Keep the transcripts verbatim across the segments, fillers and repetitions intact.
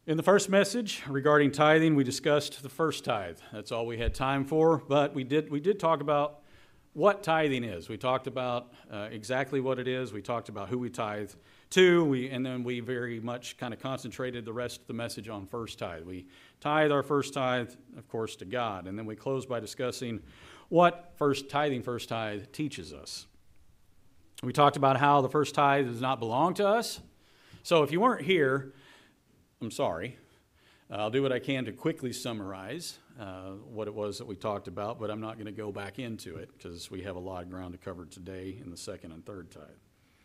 In the first message regarding tithing, we discussed the first tithe. That's all we had time for, but we did we did talk about what tithing is. We talked about uh, exactly what it is. We talked about who we tithe to, we, and then we very much kind of concentrated the rest of the message on first tithe. We tithe our first tithe, of course, to God, and then we close by discussing what first tithing first tithe teaches us. We talked about how the first tithe does not belong to us. So if you weren't here, I'm sorry. Uh, I'll do what I can to quickly summarize uh, what it was that we talked about, but I'm not going to go back into it because we have a lot of ground to cover today in the second and third tithe.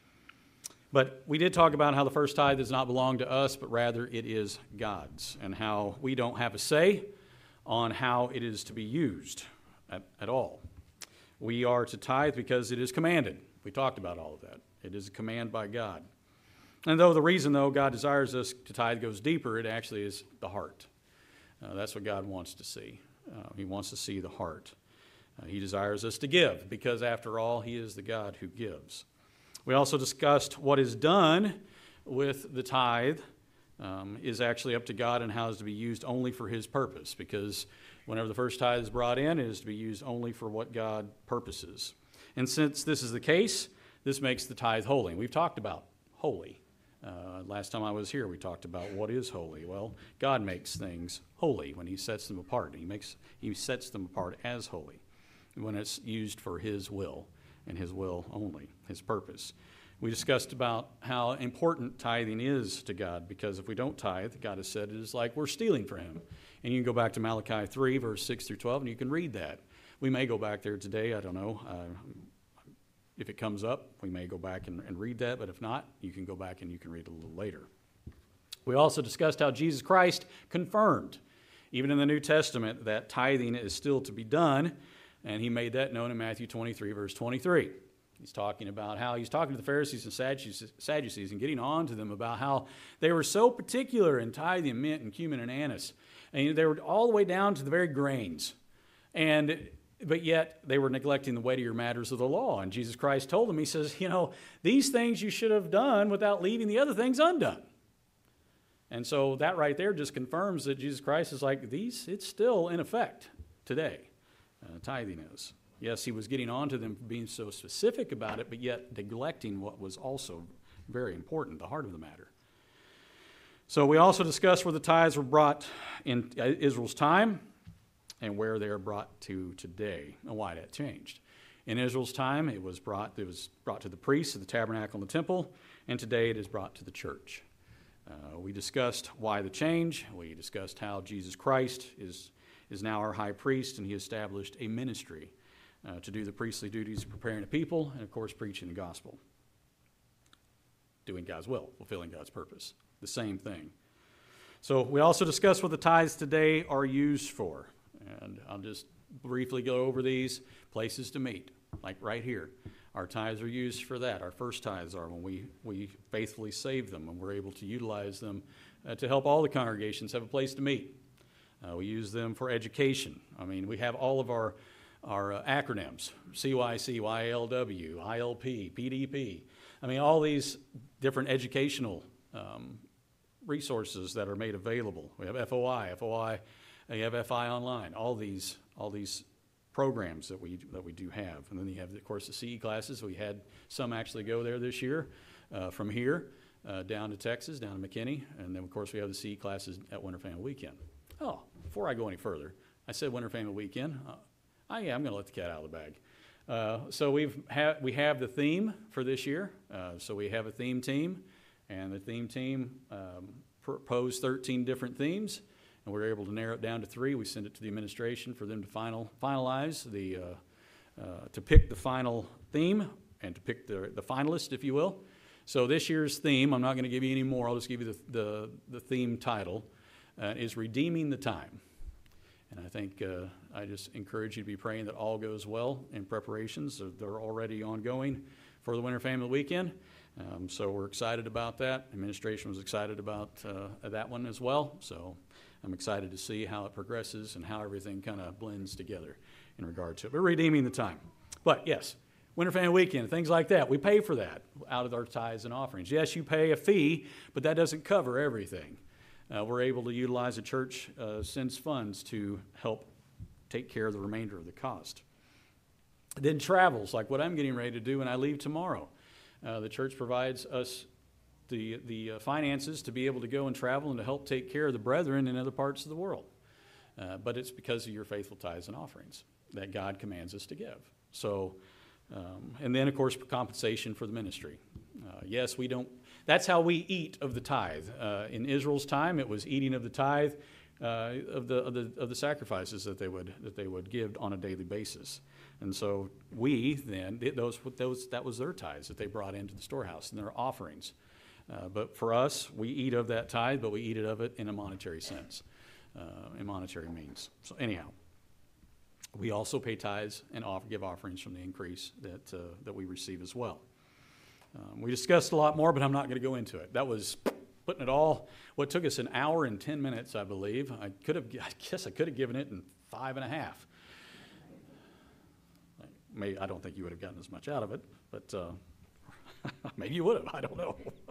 But we did talk about how the first tithe does not belong to us, but rather it is God's, and how we don't have a say on how it is to be used at, at all. We are to tithe because it is commanded. We talked about all of that. It is a command by God. And though the reason, though, God desires us to tithe goes deeper, it actually is the heart. Uh, that's what God wants to see. Uh, he wants to see the heart. Uh, he desires us to give because, after all, He is the God who gives. We also discussed what is done with the tithe um, is actually up to God and how it is to be used only for His purpose, because whenever the first tithe is brought in, it is to be used only for what God purposes. And since this is the case, this makes the tithe holy. And we've talked about holy. Uh, last time I was here, we talked about what is holy. Well, God makes things holy when He sets them apart. He makes He sets them apart as holy when it's used for His will and His will only, His purpose. We discussed about how important tithing is to God, because if we don't tithe, God has said it is like we're stealing from Him. And you can go back to Malachi three, verse six through twelve, and you can read that. We may go back there today. I don't know. Uh, If it comes up, we may go back and, and read that, but if not, you can go back and you can read it a little later. We also discussed how Jesus Christ confirmed, even in the New Testament, that tithing is still to be done, and He made that known in Matthew twenty-three, verse twenty-three. He's talking about how he's talking to the Pharisees and Sadducees and getting on to them about how they were so particular in tithing mint and cumin and anise, and they were all the way down to the very grains, and but yet they were neglecting the weightier matters of the law. And Jesus Christ told them, He says, you know, these things you should have done without leaving the other things undone. And so that right there just confirms that Jesus Christ is like, these, it's still in effect today. Uh, tithing is. Yes, He was getting on to them for being so specific about it, but yet neglecting what was also very important, the heart of the matter. So we also discussed where the tithes were brought in Israel's time, and where they are brought to today, and why that changed. In Israel's time, it was brought it was brought to the priests of the tabernacle and the temple, and today it is brought to the church. Uh, we discussed why the change. We discussed how Jesus Christ is, is now our high priest, and He established a ministry uh, to do the priestly duties of preparing the people, and of course preaching the gospel. Doing God's will, fulfilling God's purpose. The same thing. So we also discussed what the tithes today are used for. And I'll just briefly go over these places to meet, like right here. Our tithes are used for that. Our first tithes are when we, we faithfully save them, and we're able to utilize them uh, to help all the congregations have a place to meet. Uh, we use them for education. I mean, we have all of our, our uh, acronyms, C Y C, Y L W, I L P, P D P. I mean, all these different educational um, resources that are made available. We have F O I, F O I, you have F I Online, all these all these programs that we that we do have. And then you have, of course, the C E classes. We had some actually go there this year uh, from here uh, down to Texas, down to McKinney. And then, of course, we have the C E classes at Winter Family Weekend. Oh, before I go any further, I said Winter Family Weekend. Uh, oh, yeah, I'm going to let the cat out of the bag. Uh, so we've ha- we have the theme for this year. Uh, so we have a theme team, and the theme team um, proposed thirteen different themes. And we were able to narrow it down to three. We send it to the administration for them to final finalize the uh, uh, to pick the final theme and to pick the the finalist, if you will. So this year's theme, I'm not going to give you any more. I'll just give you the the, the theme title, uh, is Redeeming the Time. And I think uh, I just encourage you to be praying that all goes well in preparations. They're already ongoing for the Winter Family Weekend. Um, so we're excited about that. Administration was excited about uh, that one as well. So I'm excited to see how it progresses and how everything kind of blends together in regard to it. We're redeeming the time. But yes, Winter Family Weekend, things like that, we pay for that out of our tithes and offerings. Yes, you pay a fee, but that doesn't cover everything. uh, we're able to utilize the church uh, sends funds to help take care of the remainder of the cost. Then travels, like what I'm getting ready to do when I leave tomorrow. Uh, the church provides us the, the uh, finances to be able to go and travel and to help take care of the brethren in other parts of the world. Uh, but it's because of your faithful tithes and offerings that God commands us to give. So, um, and then, of course, compensation for the ministry. Uh, yes, we don't, that's how we eat of the tithe. Uh, in Israel's time, it was eating of the tithe uh, of, the, of, the, of the sacrifices that they would that they would give on a daily basis. And so we then, those, those that was their tithes that they brought into the storehouse and their offerings. Uh, but for us, we eat of that tithe, but we eat it of it in a monetary sense, uh, in monetary means. So anyhow, we also pay tithes and offer, give offerings from the increase that uh, that we receive as well. Um, we discussed a lot more, but I'm not going to go into it. That was putting it all. What took us an hour and ten minutes, I believe. I could have, I guess, I could have given it in five and a half. Maybe, I don't think you would have gotten as much out of it, but uh, maybe you would have. I don't know.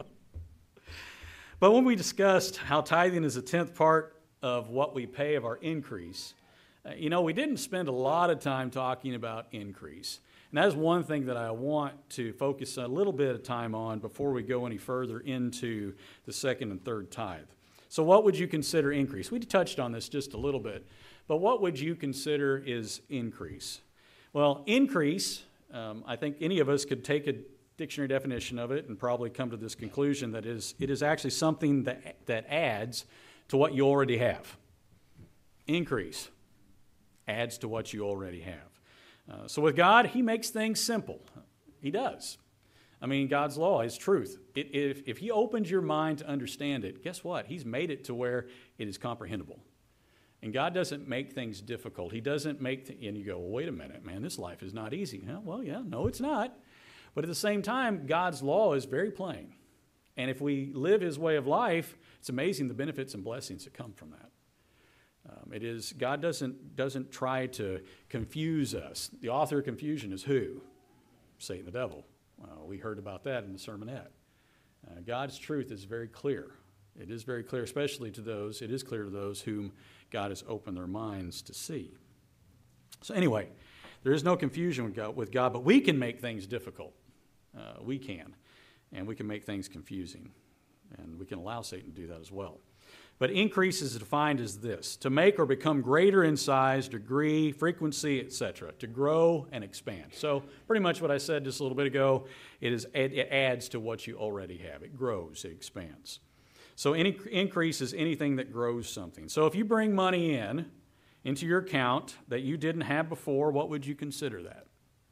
But when we discussed how tithing is a tenth part of what we pay of our increase, uh, you know, we didn't spend a lot of time talking about increase. And that is one thing that I want to focus a little bit of time on before we go any further into the second and third tithe. So what would you consider increase? We touched on this just a little bit, but what would you consider is increase? Well, increase, um, I think any of us could take a dictionary definition of it and probably come to this conclusion that is it is actually something that that adds to what you already have. Increase adds to what you already have. Uh, so with God, he makes things simple. He does. I mean, God's law is truth. It, if, if he opens your mind to understand it, guess what? He's made it to where it is comprehensible. And God doesn't make things difficult. He doesn't make, th- and you go, well, wait a minute, man, this life is not easy. Yeah, well, yeah, no, it's not. But at the same time, God's law is very plain. And if we live his way of life, it's amazing the benefits and blessings that come from that. Um, it is, God doesn't, doesn't try to confuse us. The author of confusion is who? Satan the devil. Uh, we heard about that in the sermonette. Uh, God's truth is very clear. It is very clear, especially to those, it is clear to those whom God has opened their minds to see. So anyway, there is no confusion with God, with God, but we can make things difficult. Uh, we can. And we can make things confusing. And we can allow Satan to do that as well. But increase is defined as this: to make or become greater in size, degree, frequency, et cetera. To grow and expand. So pretty much what I said just a little bit ago, it is it adds to what you already have. It grows, it expands. So any increase is anything that grows something. So if you bring money in into your account that you didn't have before, what would you consider that?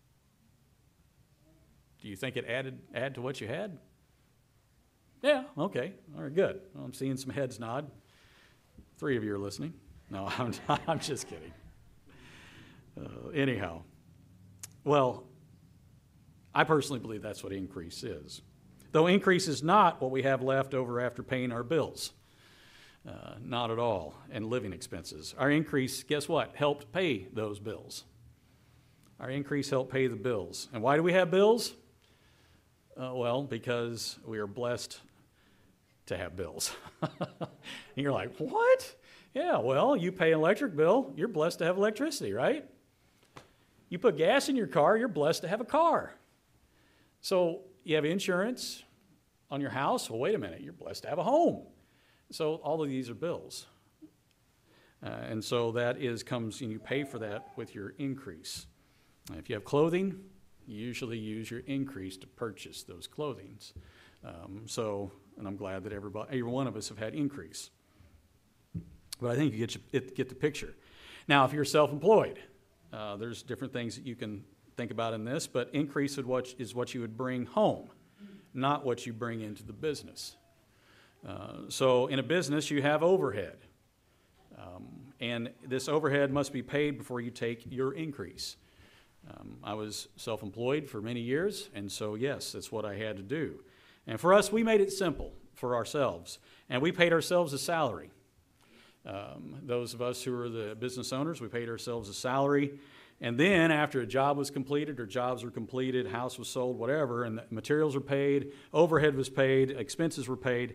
Do you think it added add to what you had? Yeah, okay, all right, good. Well, I'm seeing some heads nod. Three of you are listening. No, I'm, I'm just kidding. Uh, anyhow, well, I personally believe that's what increase is. Though increase is not what we have left over after paying our bills. Uh, not at all. And living expenses. Our increase, guess what? Helped pay those bills. Our increase helped pay the bills. And why do we have bills? Uh, well, because we are blessed to have bills. And you're like, what? Yeah, well, you pay an electric bill, you're blessed to have electricity, right? You put gas in your car, you're blessed to have a car. So you have insurance on your house. Well, wait a minute, you're blessed to have a home. So all of these are bills. Uh, and so that is comes, and you pay for that with your increase. Uh, if you have clothing, you usually use your increase to purchase those clothings. Um, so, and I'm glad that everybody, every one of us have had increase. But I think you get, you, get the picture. Now, if you're self-employed, uh, there's different things that you can think about in this, but increase is what, is what you would bring home, not what you bring into the business. Uh, so in a business, you have overhead. Um, and this overhead must be paid before you take your increase. Um, I was self-employed for many years, and so yes, that's what I had to do. And for us, we made it simple for ourselves, and we paid ourselves a salary. Um, those of us who are the business owners, we paid ourselves a salary, and then after a job was completed, or jobs were completed, house was sold, whatever, and the materials were paid, overhead was paid, expenses were paid,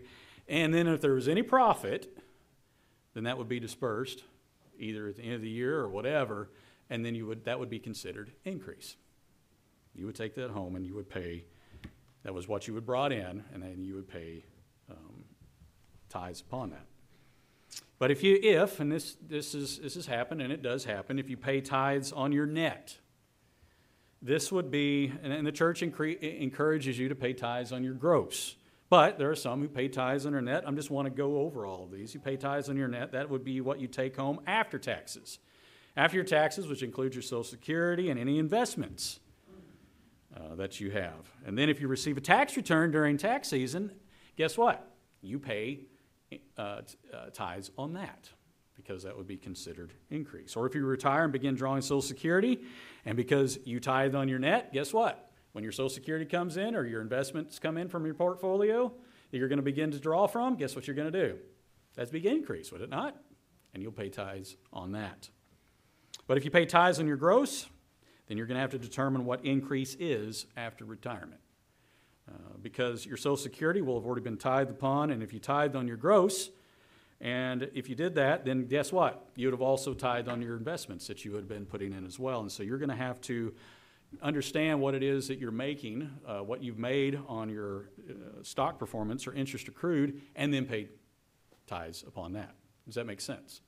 And then if there was any profit, then that would be dispersed either at the end of the year or whatever, and then you would that would be considered increase. You would take that home and you would pay, that was what you had brought in, and then you would pay um, tithes upon that. But if you, if, and this this is this has happened, and it does happen, if you pay tithes on your net, this would be, and, and the church incre- encourages you to pay tithes on your gross. But there are some who pay tithes on their net. I just want to go over all of these. You pay tithes on your net. That would be what you take home after taxes. After your taxes, which includes your Social Security and any investments uh, that you have. And then if you receive a tax return during tax season, guess what? You pay uh, t- uh, tithes on that, because that would be considered increase. Or if you retire and begin drawing Social Security, and because you tithe on your net, guess what? When your Social Security comes in or your investments come in from your portfolio that you're going to begin to draw from, guess what you're going to do? That's big increase, would it not? And you'll pay tithes on that. But if you pay tithes on your gross, then you're going to have to determine what increase is after retirement. Uh, because your Social Security will have already been tithed upon, and if you tithed on your gross, and if you did that, then guess what? You would have also tithed on your investments that you would have been putting in as well. And so you're going to have to understand what it is that you're making, uh, what you've made on your uh, stock performance or interest accrued, and then pay tithes upon that. Does that make sense?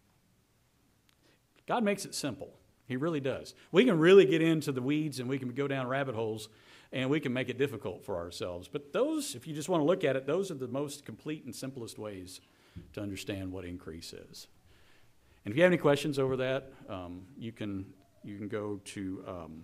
God makes it simple. He really does. We can really get into the weeds and we can go down rabbit holes and we can make it difficult for ourselves. But those, if you just want to look at it, those are the most complete and simplest ways to understand what increase is. And if you have any questions over that, um, you can you can go to um,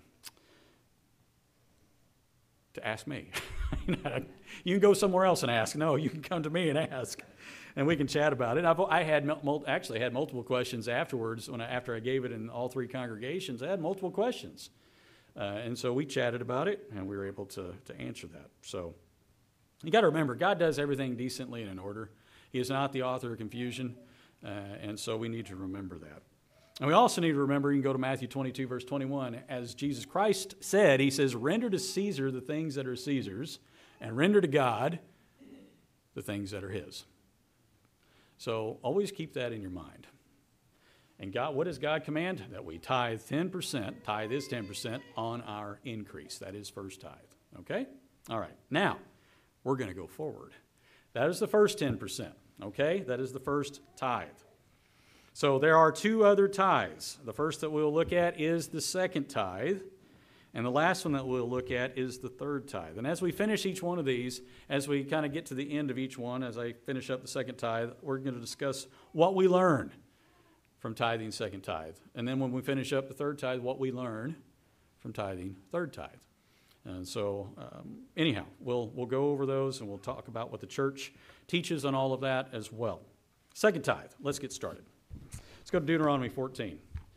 to ask me. You can go somewhere else and ask. No, you can come to me and ask, and we can chat about it. I've, I had mul- actually had multiple questions afterwards. When I, after I gave it in all three congregations, I had multiple questions, uh, and so we chatted about it, and we were able to to answer that. So you got to remember, God does everything decently and in order. He is not the author of confusion, uh, and so we need to remember that. And we also need to remember, you can go to Matthew twenty-two, verse twenty-one, as Jesus Christ said, he says, render to Caesar the things that are Caesar's, and render to God the things that are his. So always keep that in your mind. And God, what does God command? That we tithe ten percent, tithe is ten percent on our increase. That is first tithe. Okay? All right. Now, we're going to go forward. That is the first ten percent. Okay? That is the first tithe. So there are two other tithes. The first that we'll look at is the second tithe, and the last one that we'll look at is the third tithe. And as we finish each one of these, as we kind of get to the end of each one, as I finish up the second tithe, we're going to discuss what we learn from tithing second tithe. And then when we finish up the third tithe, what we learn from tithing third tithe. And so um, anyhow, we'll we'll go over those, and we'll talk about what the church teaches on all of that as well. Second tithe, let's get started. Let's go to Deuteronomy fourteen.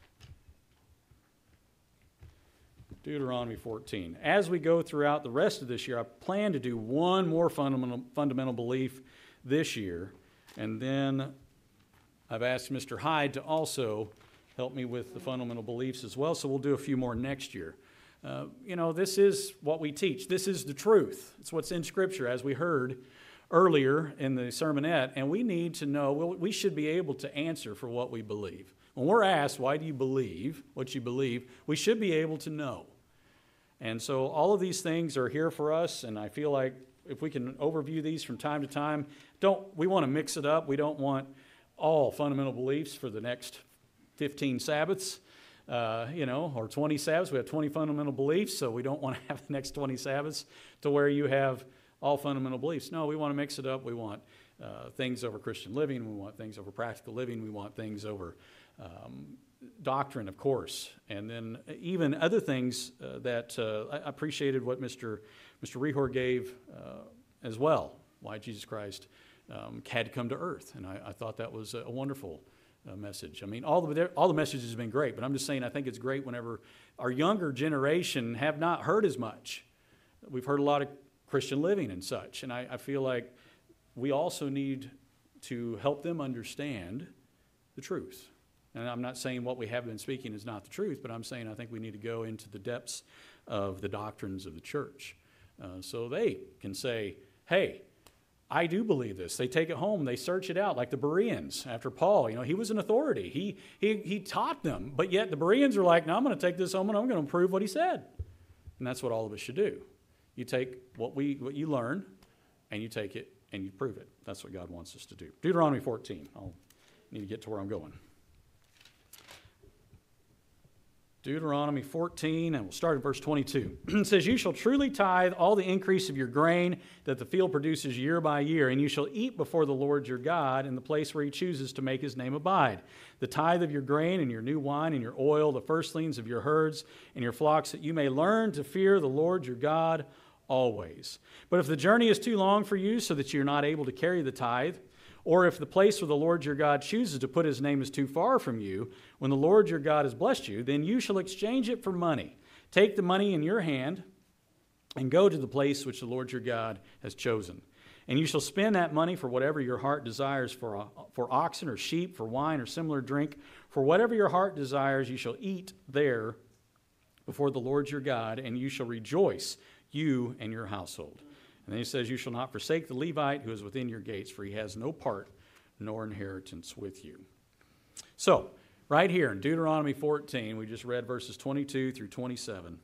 Deuteronomy fourteen. As we go throughout the rest of this year, I plan to do one more fundamental fundamental belief this year, and then I've asked Mister Hyde to also help me with the fundamental beliefs as well, so we'll do a few more next year. Uh, you know, this is what we teach. This is the truth. It's what's in Scripture, as we heard earlier in the sermonette, and we need to know, well, we should be able to answer for what we believe. When we're asked, why do you believe what you believe, we should be able to know. And so all of these things are here for us, and I feel like if we can overview these from time to time, don't we want to mix it up. We don't want all fundamental beliefs for the next fifteen Sabbaths, uh, you know, or twenty Sabbaths. We have twenty fundamental beliefs, so we don't want to have the next twenty Sabbaths to where you have all fundamental beliefs. No, we want to mix it up. We want uh, things over Christian living. We want things over practical living. We want things over um, doctrine, of course, and then even other things uh, that uh, I appreciated what Mister Mister Rehor gave uh, as well. Why Jesus Christ um, had to come to earth, and I, I thought that was a wonderful uh, message. I mean, all the all the messages have been great, but I'm just saying I think it's great whenever our younger generation have not heard as much. We've heard a lot of Christian living and such, and I, I feel like we also need to help them understand the truth. And I'm not saying what we have been speaking is not the truth, but I'm saying I think we need to go into the depths of the doctrines of the church uh, so they can say, hey, I do believe this. They take it home, they search it out, like the Bereans after Paul. You know, he was an authority. He he he taught them, but yet the Bereans are like, no, I'm going to take this home and I'm going to prove what he said. And that's what all of us should do. You take what we what you learn, and you take it and you prove it. That's what God wants us to do. Deuteronomy fourteen. I'll need to get to where I'm going. Deuteronomy fourteen, and we'll start at verse twenty-two. It says, you shall truly tithe all the increase of your grain that the field produces year by year, and you shall eat before the Lord your God in the place where he chooses to make his name abide. The tithe of your grain and your new wine and your oil, the firstlings of your herds and your flocks, that you may learn to fear the Lord your God always. But if the journey is too long for you so that you're not able to carry the tithe, or if the place where the Lord your God chooses to put his name is too far from you, when the Lord your God has blessed you, then you shall exchange it for money. Take the money in your hand and go to the place which the Lord your God has chosen. And you shall spend that money for whatever your heart desires, for, for oxen or sheep, for wine or similar drink. For whatever your heart desires, you shall eat there before the Lord your God, and you shall rejoice, you and your household. And then he says, you shall not forsake the Levite who is within your gates, for he has no part nor inheritance with you. So, right here in Deuteronomy fourteen, we just read verses twenty-two through twenty-seven.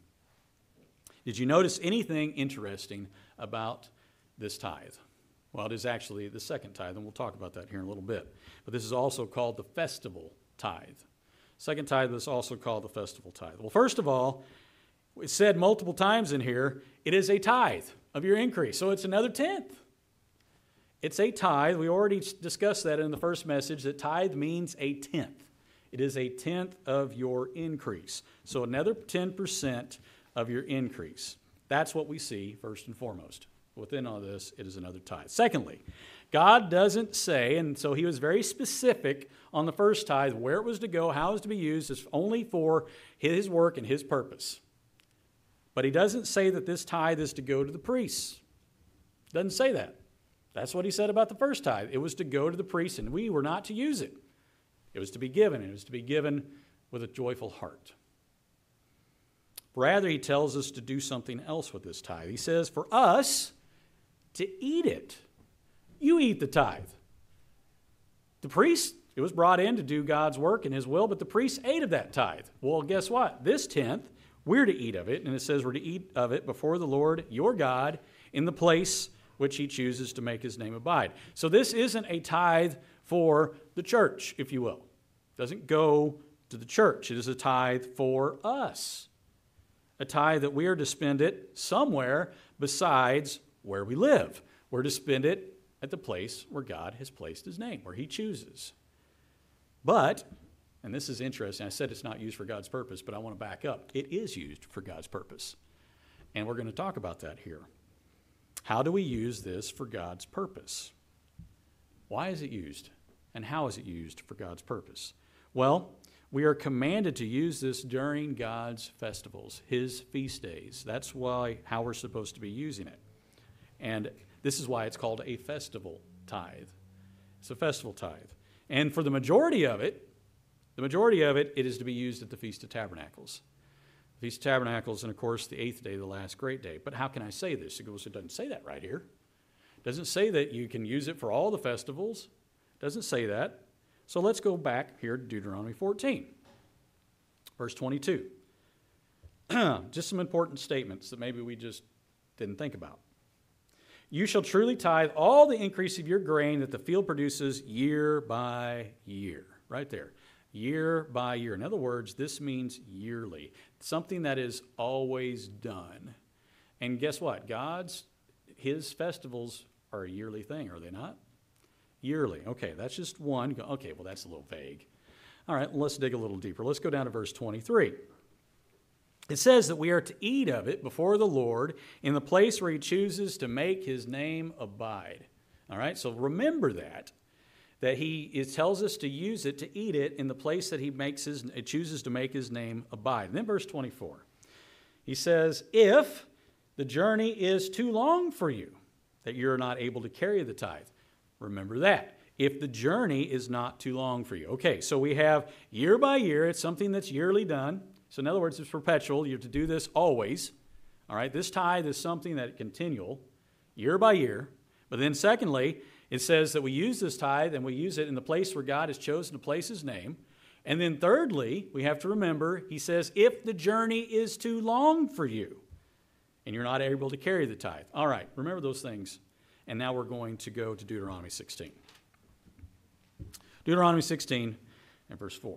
Did you notice anything interesting about this tithe? Well, it is actually the second tithe, and we'll talk about that here in a little bit. But this is also called the festival tithe. Second tithe is also called the festival tithe. Well, first of all, it's said multiple times in here, it is a tithe of your increase. So it's another tenth. It's a tithe. We already discussed that in the first message, that tithe means a tenth. It is a tenth of your increase. So another ten percent of your increase. That's what we see first and foremost. Within all this, it is another tithe. Secondly, God doesn't say, and so he was very specific on the first tithe, where it was to go, how it was to be used. It's only for his work and his purpose. But he doesn't say that this tithe is to go to the priests. Doesn't say that. That's what he said about the first tithe. It was to go to the priests, and we were not to use it. It was to be given. It was to be given with a joyful heart. Rather, he tells us to do something else with this tithe. He says, for us to eat it. You eat the tithe. The priest, it was brought in to do God's work and his will, but the priests ate of that tithe. Well, guess what? This tenth, we're to eat of it, and it says we're to eat of it before the Lord your God in the place which he chooses to make his name abide. So this isn't a tithe for the church, if you will. It doesn't go to the church. It is a tithe for us. A tithe that we are to spend it somewhere besides where we live. We're to spend it at the place where God has placed his name, where he chooses. But, and this is interesting, I said it's not used for God's purpose, but I want to back up. It is used for God's purpose. And we're going to talk about that here. How do we use this for God's purpose? Why is it used? And how is it used for God's purpose? Well, we are commanded to use this during God's festivals, his feast days. That's why how we're supposed to be using it. And this is why it's called a festival tithe. It's a festival tithe. And for the majority of it, the majority of it, it is to be used at the Feast of Tabernacles. The Feast of Tabernacles, and of course, the eighth day, the last great day. But how can I say this? It goes, it doesn't say that right here. It doesn't say that you can use it for all the festivals. It doesn't say that. So let's go back here to Deuteronomy fourteen, verse twenty-two. Just some important statements that maybe we just didn't think about. You shall truly tithe all the increase of your grain that the field produces year by year. Right there. Year by year. In other words, this means yearly. Something that is always done. And guess what? God's, his festivals are a yearly thing, are they not? Yearly. Okay, that's just one. Okay, well, that's a little vague. All right, let's dig a little deeper. Let's go down to verse twenty-three. It says that we are to eat of it before the Lord in the place where he chooses to make his name abide. All right, so remember that, that he it tells us to use it, to eat it in the place that he makes his, it chooses to make his name abide. And then verse twenty-four, he says, if the journey is too long for you, that you're not able to carry the tithe. Remember that. If the journey is not too long for you. Okay, so we have year by year. It's something that's yearly done. So in other words, it's perpetual. You have to do this always. All right, this tithe is something that is continual, year by year. But then secondly, it says that we use this tithe and we use it in the place where God has chosen to place his name. And then thirdly, we have to remember, he says, if the journey is too long for you and you're not able to carry the tithe. All right, remember those things. And now we're going to go to Deuteronomy sixteen. Deuteronomy sixteen and verse four.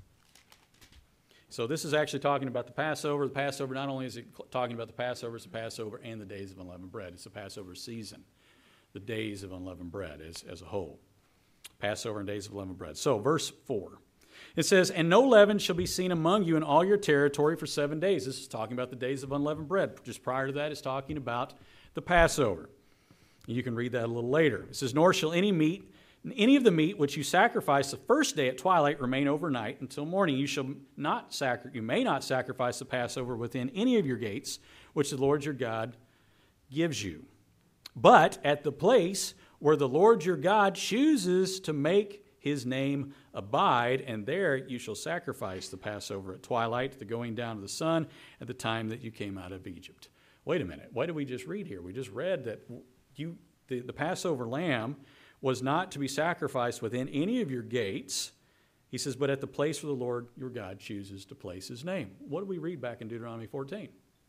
So this is actually talking about the Passover. The Passover, not only is it talking about the Passover, it's the Passover and the days of unleavened bread. It's the Passover season, the days of unleavened bread as, as a whole. Passover and days of unleavened bread. So verse four. It says, and no leaven shall be seen among you in all your territory for seven days. This is talking about the days of unleavened bread. Just prior to that, it's talking about the Passover. You can read that a little later. It says, nor shall any meat, any of the meat which you sacrifice the first day at twilight remain overnight until morning. You shall not sacri- you may not sacrifice the Passover within any of your gates, which the Lord your God gives you. But at the place where the Lord your God chooses to make his name abide, and there you shall sacrifice the Passover at twilight, the going down of the sun, at the time that you came out of Egypt. Wait a minute. What did we just read here? We just read that you the, the Passover lamb was not to be sacrificed within any of your gates. He says, but at the place where the Lord your God chooses to place his name. What do we read back in Deuteronomy fourteen?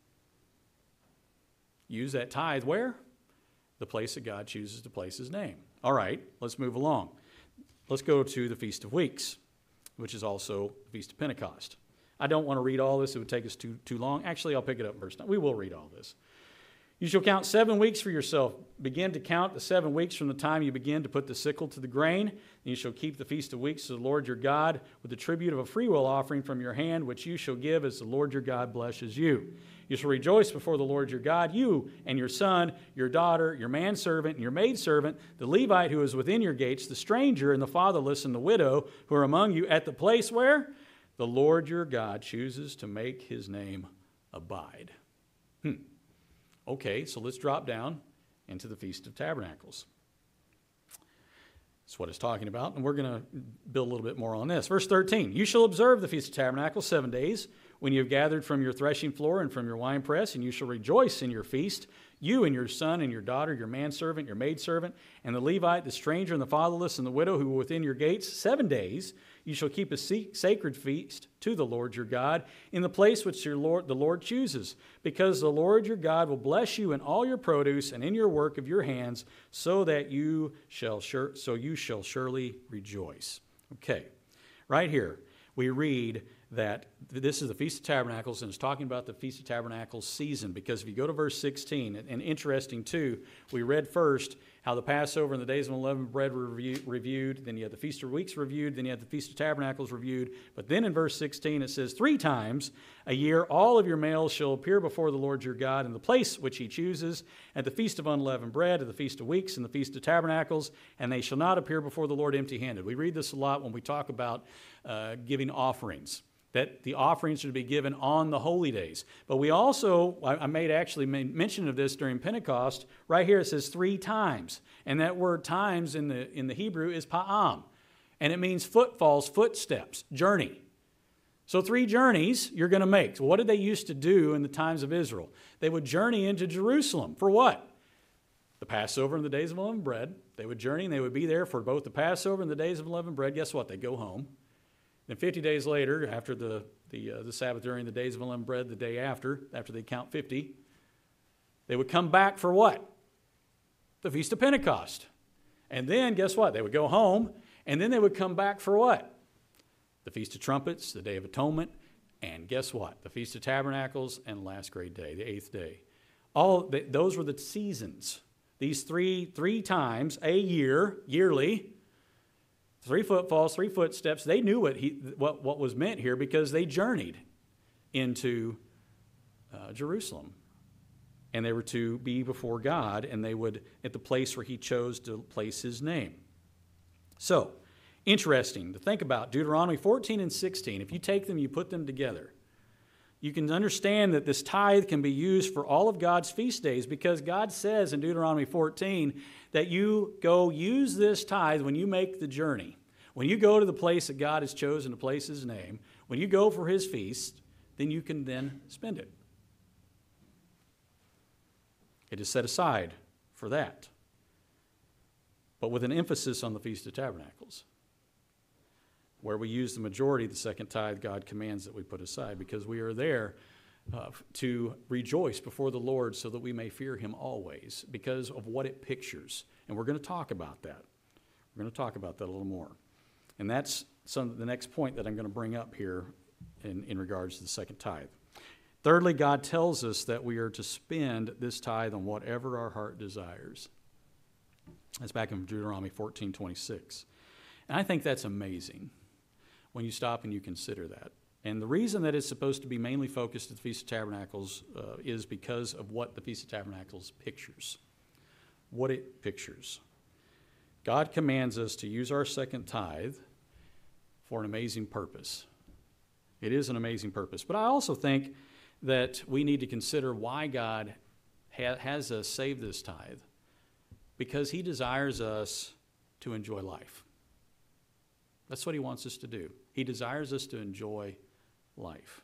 Use that tithe where? The place that God chooses to place his name. All right, let's move along. Let's go to the Feast of Weeks, which is also the Feast of Pentecost. I don't want to read all this. It would take us too, too long. Actually, I'll pick it up in verse nine. We will read all this. You shall count seven weeks for yourself. Begin to count the seven weeks from the time you begin to put the sickle to the grain. And you shall keep the Feast of Weeks to the Lord your God with the tribute of a freewill offering from your hand, which you shall give as the Lord your God blesses you. You shall rejoice before the Lord your God, you and your son, your daughter, your manservant, and your maidservant, the Levite who is within your gates, the stranger and the fatherless and the widow who are among you at the place where the Lord your God chooses to make his name abide. Hmm. Okay, so let's drop down into the Feast of Tabernacles. That's what it's talking about, and we're going to build a little bit more on this. Verse thirteen, you shall observe the Feast of Tabernacles seven days, when you have gathered from your threshing floor and from your winepress, and you shall rejoice in your feast, you and your son and your daughter, your manservant, your maidservant, and the Levite, the stranger, and the fatherless, and the widow who are within your gates. Seven days you shall keep a sacred feast to the Lord your God in the place which your Lord, the Lord chooses, because the Lord your God will bless you in all your produce and in your work of your hands, so that you shall sure, so you shall surely rejoice. Okay, right here we read that this is the Feast of Tabernacles, and it's talking about the Feast of Tabernacles season, because if you go to verse sixteen, and interesting too, we read first how the Passover and the days of unleavened bread were review, reviewed, then you had the Feast of Weeks reviewed, then you had the Feast of Tabernacles reviewed, but then in verse sixteen it says, three times a year all of your males shall appear before the Lord your God in the place which he chooses, at the Feast of unleavened bread, at the Feast of Weeks, and the Feast of Tabernacles, and they shall not appear before the Lord empty-handed. We read this a lot when we talk about uh, giving offerings, that the offerings are to be given on the holy days. But we also, I made actually mention of this during Pentecost. Right here it says three times. And that word times in the, in the Hebrew is pa'am. And it means footfalls, footsteps, journey. So three journeys you're going to make. So what did they used to do in the times of Israel? They would journey into Jerusalem. For what? The Passover and the days of unleavened bread. They would journey and they would be there for both the Passover and the days of unleavened bread. Guess what? They go home. Then fifty days later, after the the, uh, the Sabbath during the days of unleavened bread, the day after, after they count fifty, they would come back for what? The Feast of Pentecost. And then, guess what? They would go home, and then they would come back for what? The Feast of Trumpets, the Day of Atonement, and guess what? The Feast of Tabernacles and last great day, the eighth day. All the, those were the seasons. These three three times a year, yearly. Three footfalls, three footsteps. They knew what he what, what was meant here because they journeyed into uh, Jerusalem. And they were to be before God, and they would, at the place where he chose to place his name. So, interesting to think about Deuteronomy fourteen and sixteen. If you take them, you put them together, you can understand that this tithe can be used for all of God's feast days, because God says in Deuteronomy fourteen that you go use this tithe when you make the journey. When you go to the place that God has chosen to place his name, when you go for his feast, then you can then spend it. It is set aside for that. but with an emphasis on the Feast of Tabernacles, where we use the majority of the second tithe God commands that we put aside, because we are there uh, to rejoice before the Lord so that we may fear him always, because of what it pictures. And we're going to talk about that. We're going to talk about that a little more. And that's some the next point that I'm going to bring up here in, in regards to the second tithe. Thirdly, God tells us that we are to spend this tithe on whatever our heart desires. That's back in Deuteronomy fourteen twenty-six. And I think that's amazing when you stop and you consider that. And the reason that it's supposed to be mainly focused at the Feast of Tabernacles uh, is because of what the Feast of Tabernacles pictures, what it pictures. God commands us to use our second tithe for an amazing purpose. It is an amazing purpose. But I also think that we need to consider why God ha- has us save this tithe, because he desires us to enjoy life. That's what he wants us to do. He desires us to enjoy life.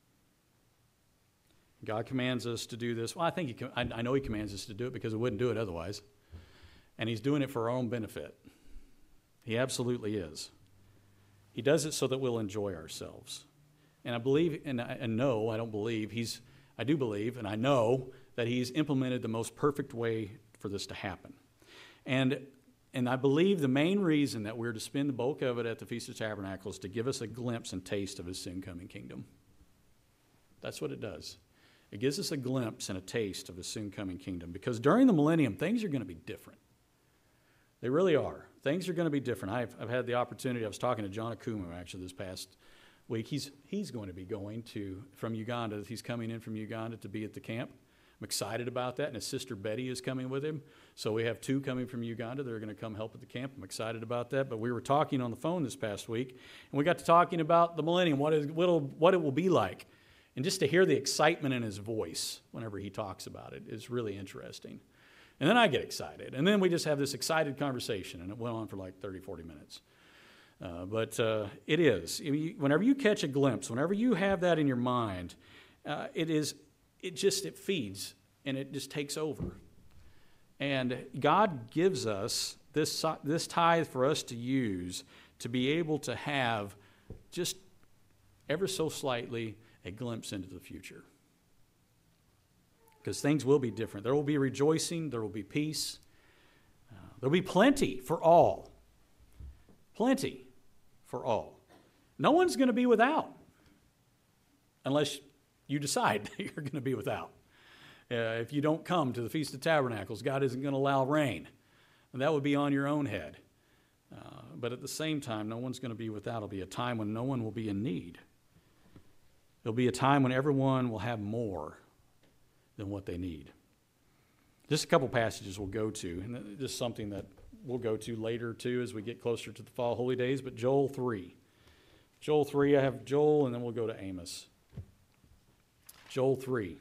God commands us to do this. Well, I think he com- I, I know he commands us to do it because we wouldn't do it otherwise. And he's doing it for our own benefit. He absolutely is. He does it so that we'll enjoy ourselves. And I believe, and I and know, I don't believe, he's, I do believe, and I know that he's implemented the most perfect way for this to happen. And And I believe the main reason that we're to spend the bulk of it at the Feast of Tabernacles is to give us a glimpse and taste of his soon coming kingdom. That's what it does. It gives us a glimpse and a taste of his soon coming kingdom, because during the millennium, things are going to be different. They really are. Things are going to be different. I've, I've had the opportunity, I was talking to John Akumu actually this past week. He's, he's going to be going to, from Uganda. He's coming in from Uganda to be at the camp. I'm excited about that, and his sister Betty is coming with him. So we have two coming from Uganda. They're going to come help at the camp. I'm excited about that. But we were talking on the phone this past week, and we got to talking about the millennium, what, is, what'll, what it will be like. And just to hear the excitement in his voice whenever he talks about it is really interesting. And then I get excited. And then we just have this excited conversation, and it went on for like thirty, forty minutes. Uh, but uh, it is. Whenever you catch a glimpse, whenever you have that in your mind, uh, it is... It just, it feeds, and it just takes over. And God gives us this, this tithe for us to use to be able to have just ever so slightly a glimpse into the future. Because things will be different. There will be rejoicing. There will be peace. Uh, there will be plenty for all. Plenty for all. No one's going to be without unless you decide that you're going to be without. Uh, if you don't come to the Feast of Tabernacles, God isn't going to allow rain. And that would be on your own head. Uh, but at the same time, no one's going to be without. It'll be a time when no one will be in need. It'll be a time when everyone will have more than what they need. Just a couple passages we'll go to, and just something that we'll go to later too as we get closer to the fall holy days, but Joel three. Joel three, I have Joel, and then we'll go to Amos. Joel three.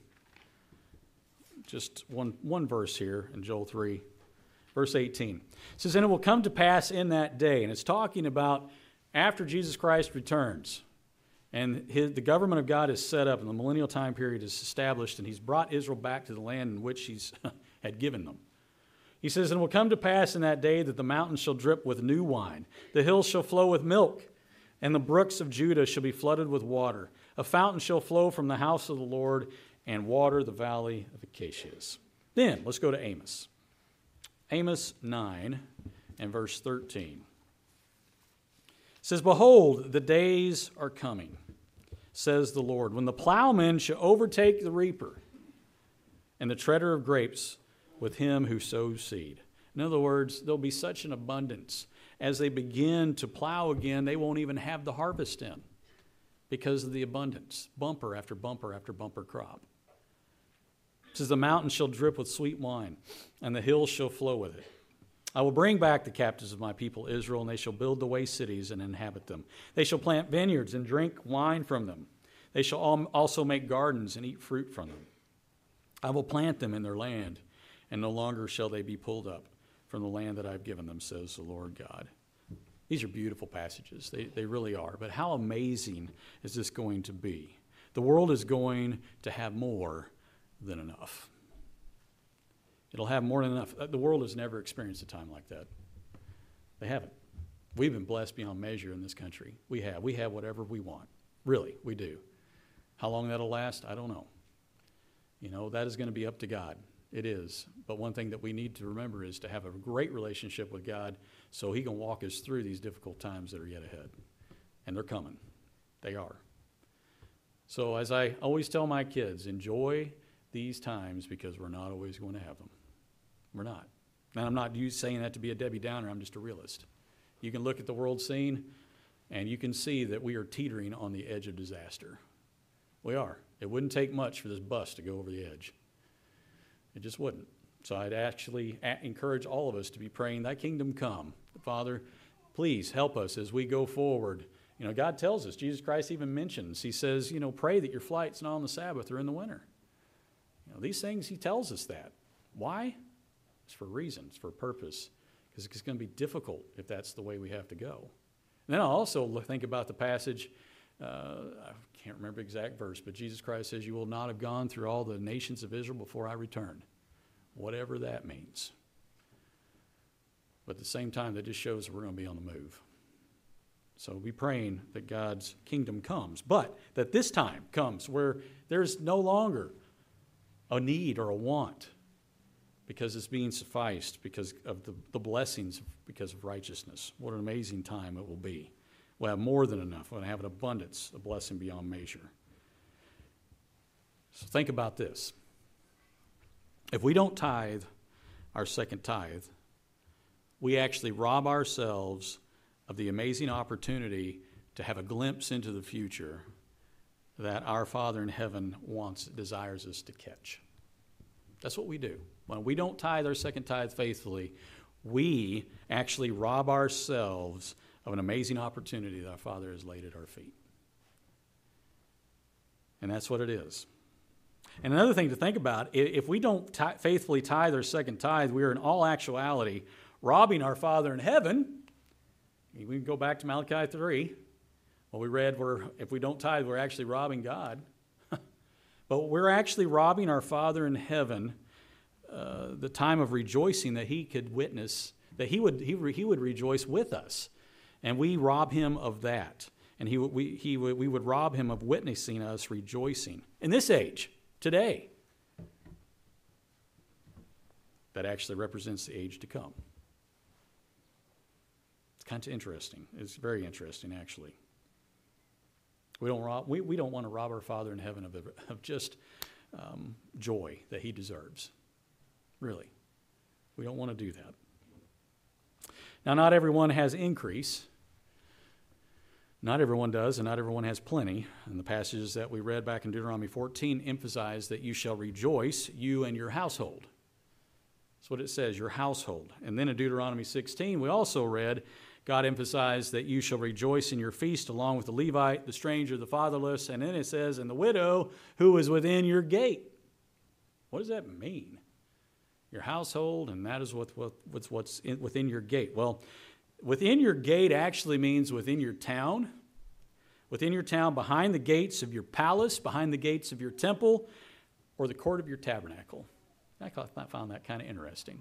Just one, one verse here in Joel three. Verse eighteen. It says, "And it will come to pass in that day," and it's talking about after Jesus Christ returns, and his, the government of God is set up, and the millennial time period is established, and he's brought Israel back to the land in which he's had given them. He says, "And it will come to pass in that day that the mountains shall drip with new wine, the hills shall flow with milk, and the brooks of Judah shall be flooded with water. A fountain shall flow from the house of the Lord and water the valley of Acacias." Then, let's go to Amos. Amos nine and verse thirteen. It says, "Behold, the days are coming, says the Lord, when the plowman shall overtake the reaper, and the treader of grapes with him who sows seed." In other words, there'll be such an abundance. As they begin to plow again, they won't even have the harvest in because of the abundance. Bumper after bumper after bumper crop. It says, "The mountains shall drip with sweet wine, and the hills shall flow with it. I will bring back the captives of my people Israel, and they shall build the waste cities and inhabit them. They shall plant vineyards and drink wine from them. They shall also make gardens and eat fruit from them. I will plant them in their land, and no longer shall they be pulled up from the land that I've given them, says the Lord God." These are beautiful passages. They, they really are. But how amazing is this going to be? The world is going to have more than enough. It'll have more than enough. The world has never experienced a time like that. They haven't. We've been blessed beyond measure in this country. We have. We have whatever we want. Really, we do. How long that'll last, I don't know. You know, that is going to be up to God. It is. But one thing that we need to remember is to have a great relationship with God so he can walk us through these difficult times that are yet ahead. And they're coming. They are. So as I always tell my kids, enjoy these times because we're not always going to have them. We're not. And I'm not saying that to be a Debbie Downer. I'm just a realist. You can look at the world scene and you can see that we are teetering on the edge of disaster. We are. It wouldn't take much for this bus to go over the edge. It just wouldn't. So I'd actually encourage all of us to be praying, thy kingdom come. Father, please help us as we go forward. You know, God tells us, Jesus Christ even mentions, he says, you know, pray that your flight's not on the Sabbath or in the winter. You know, these things, he tells us that. Why? It's for reasons, for purpose, because it's going to be difficult if that's the way we have to go. And then I also think about the passage, uh, I can't remember the exact verse, but Jesus Christ says, you will not have gone through all the nations of Israel before I return. Whatever that means. But at the same time, that just shows that we're going to be on the move. So be praying that God's kingdom comes, but that this time comes where there's no longer a need or a want because it's being sufficed because of the, the blessings, because of righteousness. What an amazing time it will be. We'll have more than enough. We'll have an abundance, a blessing beyond measure. So think about this. If we don't tithe our second tithe, we actually rob ourselves of the amazing opportunity to have a glimpse into the future that our Father in heaven wants, desires us to catch. That's what we do. When we don't tithe our second tithe faithfully, we actually rob ourselves of an amazing opportunity that our Father has laid at our feet. And that's what it is. And another thing to think about, if we don't t- faithfully tithe our second tithe, we are in all actuality robbing our Father in heaven. We can go back to Malachi three. What we read, where if we don't tithe, we're actually robbing God. But we're actually robbing our Father in heaven uh, the time of rejoicing that he could witness, that he would, he, re, he would rejoice with us. And we rob him of that. And he, we, he, we would rob him of witnessing us rejoicing. In this age, today, that actually represents the age to come. It's kind of interesting. It's very interesting, actually. We don't rob, we, we don't want to rob our Father in heaven of, of just um, joy that he deserves. Really. We don't want to do that. Now, not everyone has increase. Not everyone does, and not everyone has plenty. And the passages that we read back in Deuteronomy fourteen emphasize that you shall rejoice, you and your household. That's what it says, your household. And then in Deuteronomy sixteen, we also read, God emphasized that you shall rejoice in your feast along with the Levite, the stranger, the fatherless. And then it says, and the widow who is within your gate. What does that mean? Your household, and that is what, what, what's, what's in, within your gate. Well, within your gate actually means within your town. Within your town, behind the gates of your palace, behind the gates of your temple, or the court of your tabernacle. I found that kind of interesting.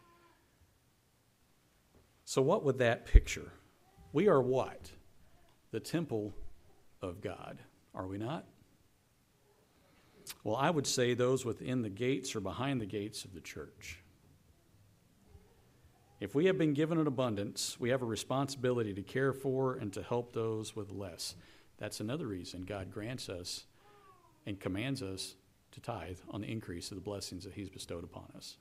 So what would that picture? We are what? The temple of God, are we not? Well, I would say those within the gates or behind the gates of the church. If we have been given an abundance, we have a responsibility to care for and to help those with less. That's another reason God grants us and commands us to tithe on the increase of the blessings that he's bestowed upon us.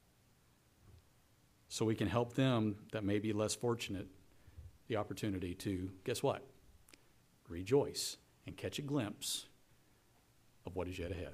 So we can help them that may be less fortunate the opportunity to, guess what? Rejoice and catch a glimpse of what is yet ahead.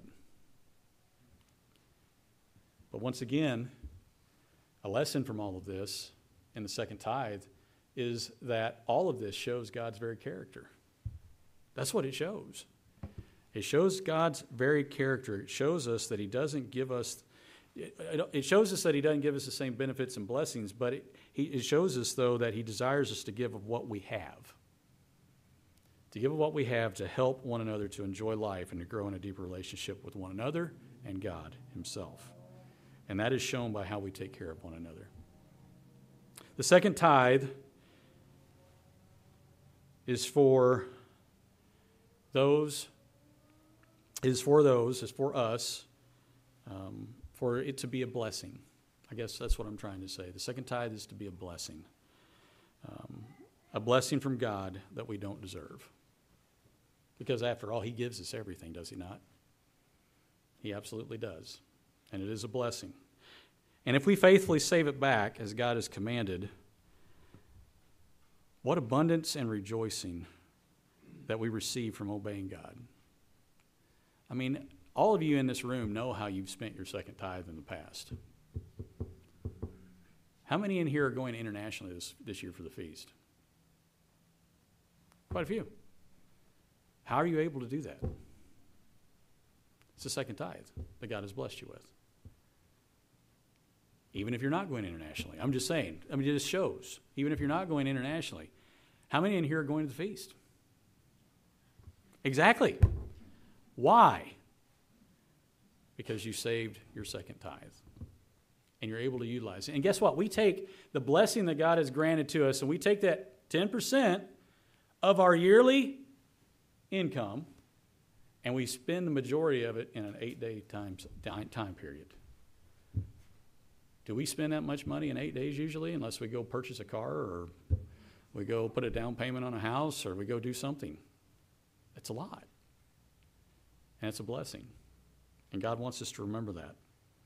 But once again, a lesson from all of this in the second tithe is that all of this shows God's very character. That's what it shows. It shows God's very character. It shows us that he doesn't give us It shows us that he doesn't give us the same benefits and blessings, but it, he, it shows us, though, that he desires us to give of what we have. To give of what we have to help one another to enjoy life and to grow in a deeper relationship with one another and God himself. And that is shown by how we take care of one another. The second tithe is for those, is for those, is for us, um, for it to be a blessing. I guess that's what I'm trying to say. The second tithe is to be a blessing. Um, a blessing from God that we don't deserve. Because after all, he gives us everything, does he not? He absolutely does. And it is a blessing. And if we faithfully save it back, as God has commanded, what abundance and rejoicing that we receive from obeying God. I mean, all of you in this room know how you've spent your second tithe in the past. How many in here are going internationally this, this year for the feast? Quite a few. How are you able to do that? It's the second tithe that God has blessed you with. Even if you're not going internationally. I'm just saying. I mean, it just shows. Even if you're not going internationally. How many in here are going to the feast? Exactly. Why? Because you saved your second tithe. And you're able to utilize it. And guess what? We take the blessing that God has granted to us, and we take that ten percent of our yearly income, and we spend the majority of it in an eight-day time, time period. Do we spend that much money in eight days usually, unless we go purchase a car or we go put a down payment on a house or we go do something? It's a lot. And it's a blessing. And God wants us to remember that.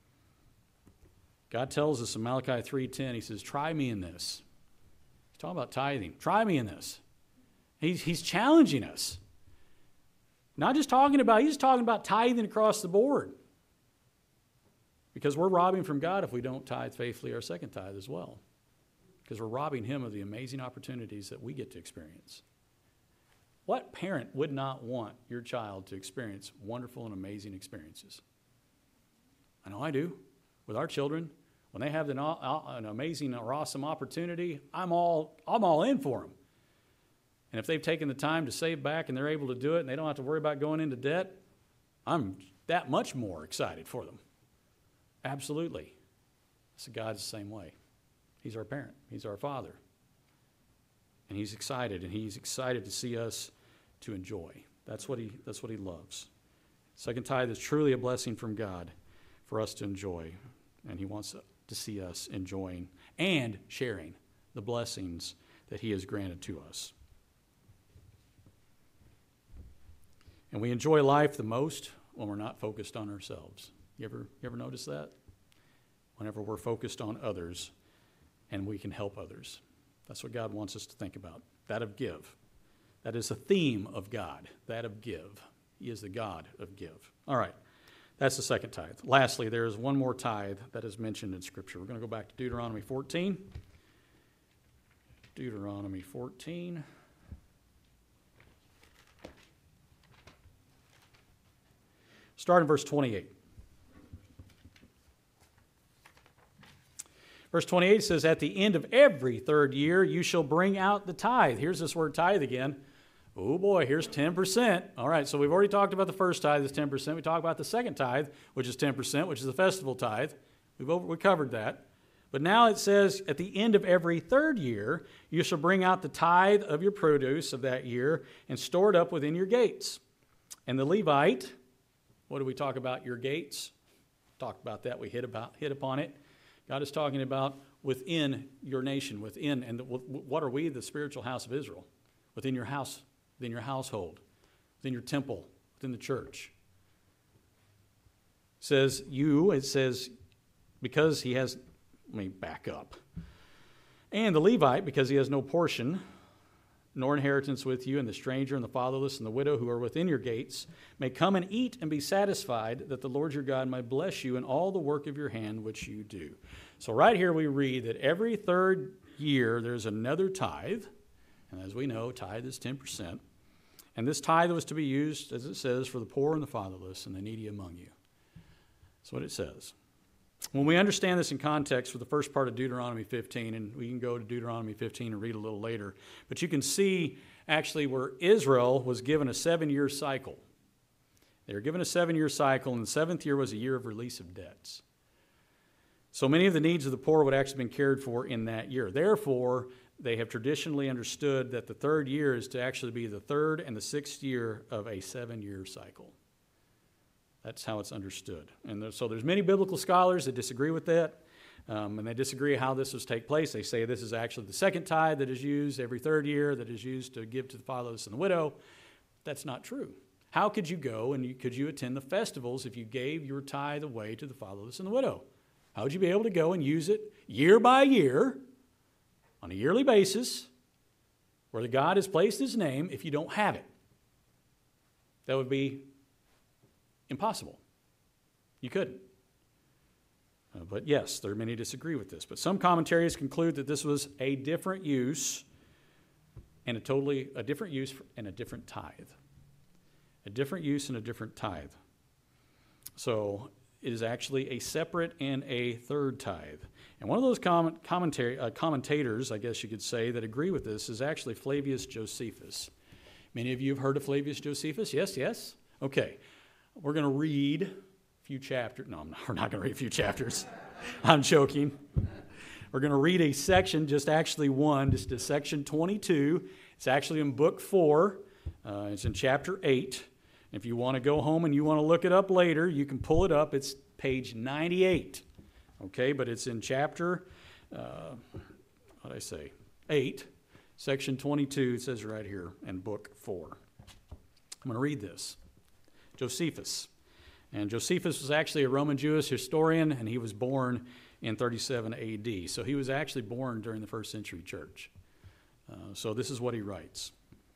God tells us in Malachi three ten, he says, try me in this. He's talking about tithing. Try me in this. He's, he's challenging us. Not just talking about, he's talking about tithing across the board. Because we're robbing from God if we don't tithe faithfully our second tithe as well. Because we're robbing him of the amazing opportunities that we get to experience. What parent would not want your child to experience wonderful and amazing experiences? I know I do. With our children, when they have an, an amazing or awesome opportunity, I'm all, I'm all in for them. And if they've taken the time to save back and they're able to do it and they don't have to worry about going into debt, I'm that much more excited for them. Absolutely. So God's the same way. He's our parent. He's our Father. And he's excited, and he's excited to see us to enjoy. That's what he, that's what he loves. Second tithe is truly a blessing from God for us to enjoy. And he wants to see us enjoying and sharing the blessings that he has granted to us. And we enjoy life the most when we're not focused on ourselves. You ever, you ever notice that? Whenever we're focused on others and we can help others. That's what God wants us to think about. That of give. That is a theme of God. That of give. He is the God of give. All right. That's the second tithe. Lastly, there is one more tithe that is mentioned in Scripture. We're going to go back to Deuteronomy fourteen. Deuteronomy fourteen. Start in verse twenty-eight. Verse twenty-eight says, at the end of every third year, you shall bring out the tithe. Here's this word tithe again. Oh boy, here's ten percent. All right, so we've already talked about the first tithe, that's ten percent. We talked about the second tithe, which is ten percent, which is the festival tithe. We've over, we covered that. But now it says, at the end of every third year, you shall bring out the tithe of your produce of that year and store it up within your gates. And the Levite, what do we talk about? Your gates. Talked about that. We hit about hit upon it. God is talking about within your nation, within, and what are we? The spiritual house of Israel. Within your house, within your household, within your temple, within the church. It says you, it says, because he has, let me back up. And the Levite, because he has no portion, nor inheritance with you, and the stranger and the fatherless and the widow who are within your gates, may come and eat and be satisfied, that the Lord your God might bless you in all the work of your hand which you do. So right here we read that every third year there's another tithe, and as we know, tithe is ten percent. And this tithe was to be used, as it says, for the poor and the fatherless and the needy among you. That's what it says. When we understand this in context for the first part of Deuteronomy fifteen, and we can go to Deuteronomy fifteen and read a little later, but you can see actually where Israel was given a seven-year cycle. They were given a seven-year cycle, and the seventh year was a year of release of debts. So many of the needs of the poor would actually have been cared for in that year. Therefore, they have traditionally understood that the third year is to actually be the third and the sixth year of a seven-year cycle. That's how it's understood. And there, so there's many biblical scholars that disagree with that, um, and they disagree how this was take place. They say this is actually the second tithe that is used every third year, that is used to give to the fatherless and the widow. That's not true. How could you go and you, could you attend the festivals if you gave your tithe away to the fatherless and the widow? How would you be able to go and use it year by year on a yearly basis where the God has placed his name if you don't have it? That would be impossible. You couldn't. Uh, but yes, there are many who disagree with this. But some commentaries conclude that this was a different use and a totally a different use and a different tithe. A different use and a different tithe. So it is actually a separate and a third tithe. And one of those comment, commentary, uh, commentators, I guess you could say, that agree with this is actually Flavius Josephus. Many of you have heard of Flavius Josephus? Yes, yes? Okay. We're going to read a few chapters. No, I'm not, we're not going to read a few chapters. I'm joking. We're going to read a section, just actually one, just a section twenty-two. It's actually in book four. Uh, it's in chapter eight. If you want to go home and you want to look it up later, you can pull it up. It's page ninety-eight. Okay, but it's in chapter, uh, what did I say, eight, section twenty-two. It says right here in book four. I'm going to read this. Josephus. And Josephus was actually a Roman Jewish historian, and he was born in thirty-seven A D. So he was actually born during the first century church. Uh, so this is what he writes.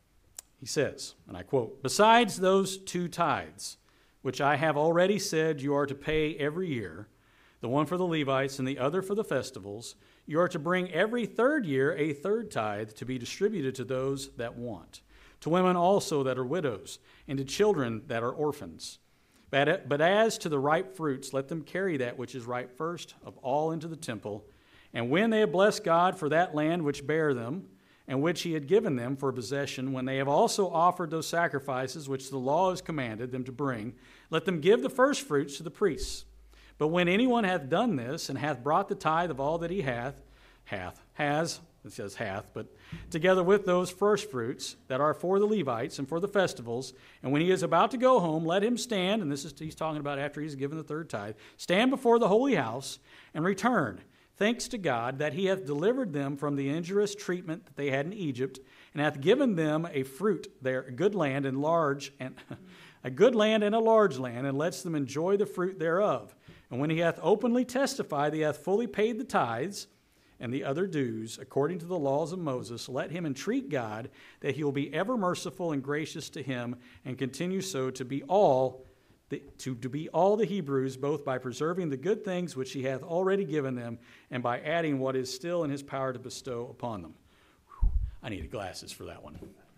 He says, and I quote, "Besides those two tithes, which I have already said you are to pay every year, the one for the Levites and the other for the festivals, you are to bring every third year a third tithe to be distributed to those that want, to women also that are widows, and to children that are orphans. But, but as to the ripe fruits, let them carry that which is ripe first of all into the temple. And when they have blessed God for that land which bare them, and which he had given them for possession, when they have also offered those sacrifices which the law has commanded them to bring, let them give the first fruits to the priests. But when anyone hath done this, and hath brought the tithe of all that he hath, hath, has, it says hath, but together with those first fruits that are for the Levites and for the festivals, and when he is about to go home, let him stand," and this is he's talking about after he's given the third tithe, "stand before the holy house and return, thanks to God that he hath delivered them from the injurious treatment that they had in Egypt, and hath given them a fruit there, a good land and large, and a good land and a large land, and lets them enjoy the fruit thereof. And when he hath openly testified that he hath fully paid the tithes and the other dues, according to the laws of Moses, let him entreat God that he will be ever merciful and gracious to him, and continue so to be all the, to, to be all the Hebrews, both by preserving the good things which he hath already given them, and by adding what is still in his power to bestow upon them." Whew, I needed glasses for that one.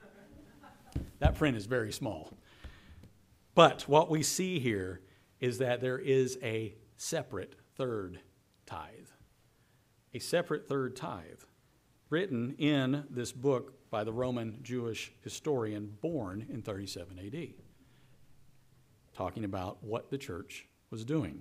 That print is very small. But what we see here is that there is a separate third tithe. A separate third tithe written in this book by the Roman Jewish historian born in thirty-seven A D, talking about what the church was doing.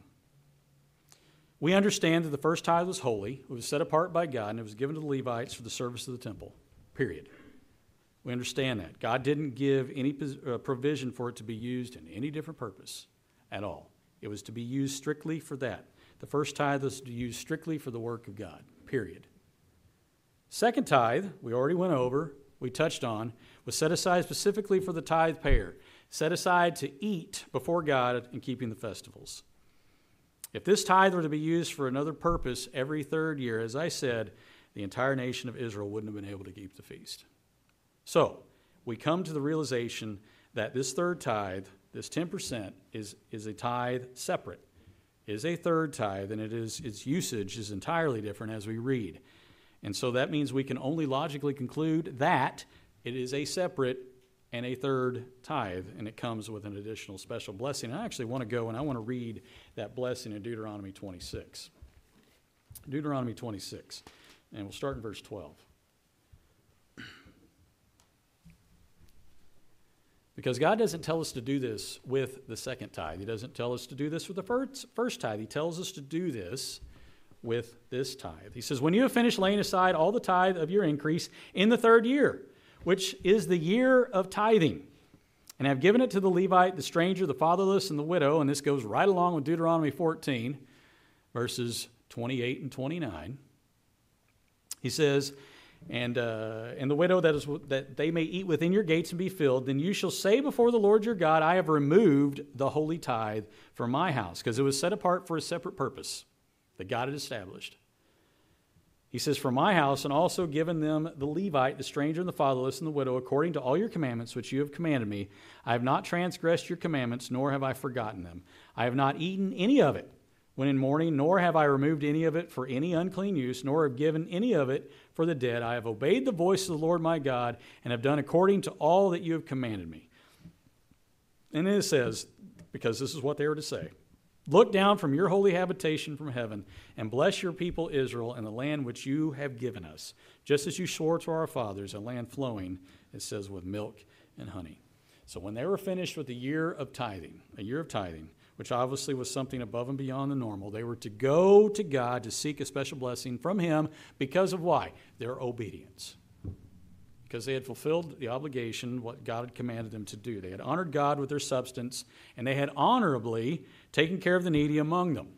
We understand that the first tithe was holy, it was set apart by God, and it was given to the Levites for the service of the temple, period. We understand that. God didn't give any provision for it to be used in any different purpose at all. It was to be used strictly for that. The first tithe was to be used strictly for the work of God, period. Second tithe, we already went over, we touched on, was set aside specifically for the tithe payer, set aside to eat before God in keeping the festivals. If this tithe were to be used for another purpose every third year, as I said, the entire nation of Israel wouldn't have been able to keep the feast. So, we come to the realization that this third tithe, this ten percent, is, is a tithe separate, is a third tithe, and it is its usage is entirely different as we read. And so that means we can only logically conclude that it is a separate and a third tithe, and it comes with an additional special blessing. And I actually want to go and I want to read that blessing in Deuteronomy twenty-six. Deuteronomy twenty-six, and we'll start in verse twelve. Because God doesn't tell us to do this with the second tithe. He doesn't tell us to do this with the first, first tithe. He tells us to do this with this tithe. He says, when you have finished laying aside all the tithe of your increase in the third year, which is the year of tithing, and have given it to the Levite, the stranger, the fatherless, and the widow, and this goes right along with Deuteronomy fourteen, verses twenty-eight and twenty-nine. He says, and uh, and the widow that is that they may eat within your gates and be filled, then you shall say before the Lord your God, I have removed the holy tithe from my house, because it was set apart for a separate purpose that God had established. He says, for my house, and also given them the Levite, the stranger, and the fatherless, and the widow, according to all your commandments which you have commanded me. I have not transgressed your commandments, nor have I forgotten them. I have not eaten any of it when in mourning, nor have I removed any of it for any unclean use, nor have given any of it for the dead. I have obeyed the voice of the Lord my God, and have done according to all that you have commanded me. And then it says, because this is what they were to say, look down from your holy habitation from heaven, and bless your people Israel and the land which you have given us, just as you swore to our fathers, a land flowing, it says, with milk and honey. So when they were finished with the year of tithing, a year of tithing, which obviously was something above and beyond the normal, they were to go to God to seek a special blessing from Him because of why? Their obedience. Because they had fulfilled the obligation, what God had commanded them to do. They had honored God with their substance, and they had honorably taken care of the needy among them.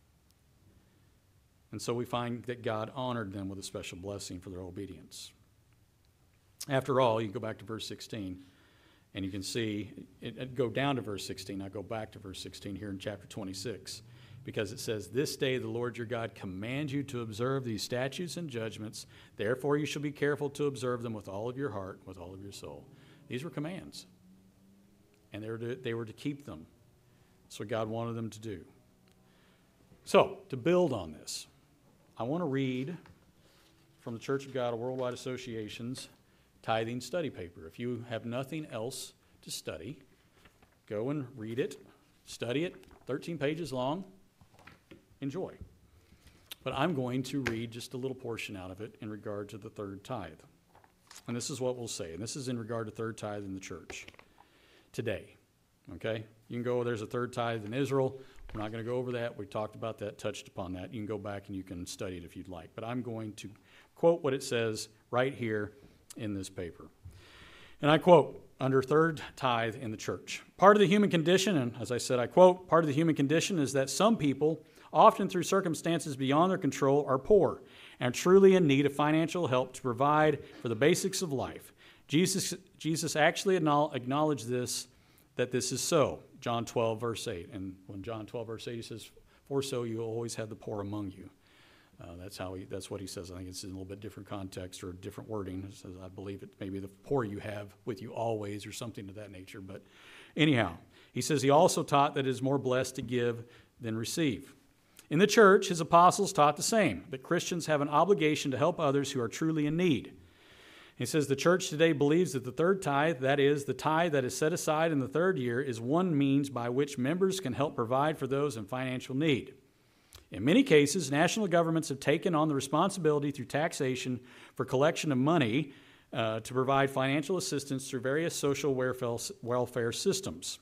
And so we find that God honored them with a special blessing for their obedience. After all, you can go back to verse sixteen, and you can see, it, it, go down to verse sixteen. I go back to verse sixteen here in chapter twenty-six. Because it says, this day the Lord your God commands you to observe these statutes and judgments. Therefore you shall be careful to observe them with all of your heart, with all of your soul. These were commands. And they were to, they were to keep them. That's what God wanted them to do. So, to build on this, I want to read from the Church of God of Worldwide Association's tithing study paper. If you have nothing else to study, go and read it, study it, thirteen pages long. Enjoy. But I'm going to read just a little portion out of it in regard to the third tithe. And this is what we'll say. And this is in regard to third tithe in the church today. Okay? You can go, there's a third tithe in Israel. We're not going to go over that. We talked about that, touched upon that. You can go back and you can study it if you'd like. But I'm going to quote what it says right here in this paper. And I quote, under third tithe in the church. Part of the human condition, and as I said, I quote, part of the human condition is that some people, often through circumstances beyond their control, are poor and truly in need of financial help to provide for the basics of life. Jesus, Jesus actually acknowledged this, that this is so. John twelve, verse eight. And when John twelve, verse eight, he says, for so you will always have the poor among you. Uh, that's how he. That's what he says. I think it's in a little bit different context or different wording. It says, I believe it maybe the poor you have with you always or something to that nature. But anyhow, he says he also taught that it is more blessed to give than receive. In the church, his apostles taught the same, that Christians have an obligation to help others who are truly in need. He says the church today believes that the third tithe, that is, the tithe that is set aside in the third year, is one means by which members can help provide for those in financial need. In many cases, national governments have taken on the responsibility through taxation for collection of money uh, to provide financial assistance through various social welfare systems.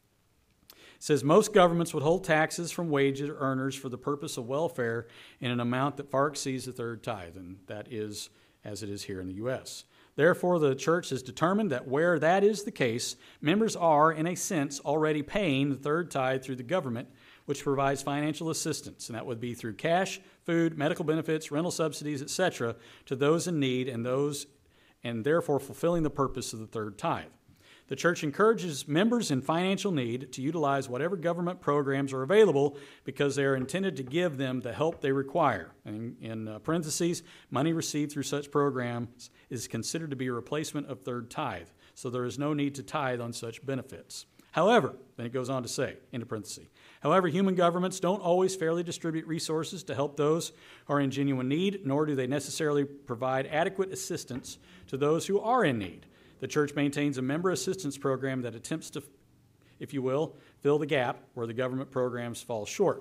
It says most governments would hold taxes from wage earners for the purpose of welfare in an amount that far exceeds the third tithe, and that is as it is here in the U S. Therefore, the church has determined that where that is the case, members are, in a sense, already paying the third tithe through the government, which provides financial assistance, and that would be through cash, food, medical benefits, rental subsidies, et cetera, to those in need and those, and therefore fulfilling the purpose of the third tithe. The church encourages members in financial need to utilize whatever government programs are available because they are intended to give them the help they require. And in uh, parentheses, money received through such programs is considered to be a replacement of third tithe, so there is no need to tithe on such benefits. However, then it goes on to say, into parentheses, however, human governments don't always fairly distribute resources to help those who are in genuine need, nor do they necessarily provide adequate assistance to those who are in need. The church maintains a member assistance program that attempts to, if you will, fill the gap where the government programs fall short.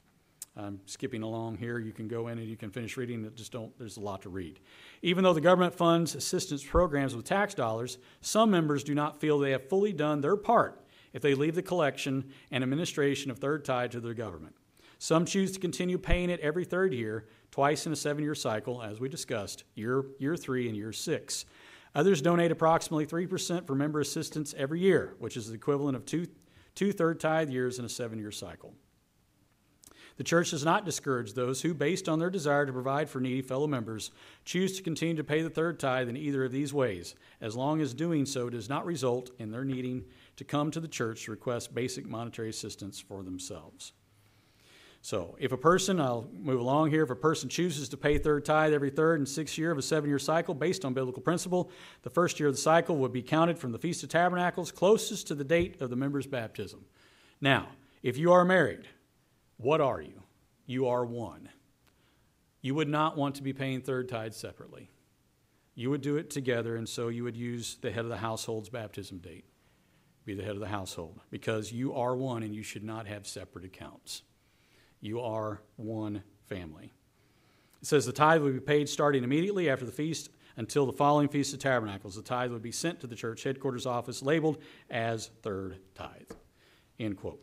I'm skipping along here. You can go in and you can finish reading it. Just don't, there's a lot to read. Even though the government funds assistance programs with tax dollars, some members do not feel they have fully done their part if they leave the collection and administration of third tithe to their government. Some choose to continue paying it every third year, twice in a seven-year cycle, as we discussed, year, year three and year six. Others donate approximately three percent for member assistance every year, which is the equivalent of two, two third tithe years in a seven-year cycle. The church does not discourage those who, based on their desire to provide for needy fellow members, choose to continue to pay the third tithe in either of these ways, as long as doing so does not result in their needing to come to the church to request basic monetary assistance for themselves. So if a person, I'll move along here, if a person chooses to pay third tithe every third and sixth year of a seven-year cycle based on biblical principle, the first year of the cycle would be counted from the Feast of Tabernacles closest to the date of the member's baptism. Now, if you are married, what are you? You are one. You would not want to be paying third tithe separately. You would do it together, and so you would use the head of the household's baptism date. Be the head of the household, because you are one and you should not have separate accounts. You are one family. It says the tithe would be paid starting immediately after the feast until the following Feast of Tabernacles. The tithe would be sent to the church headquarters office labeled as third tithe. End quote.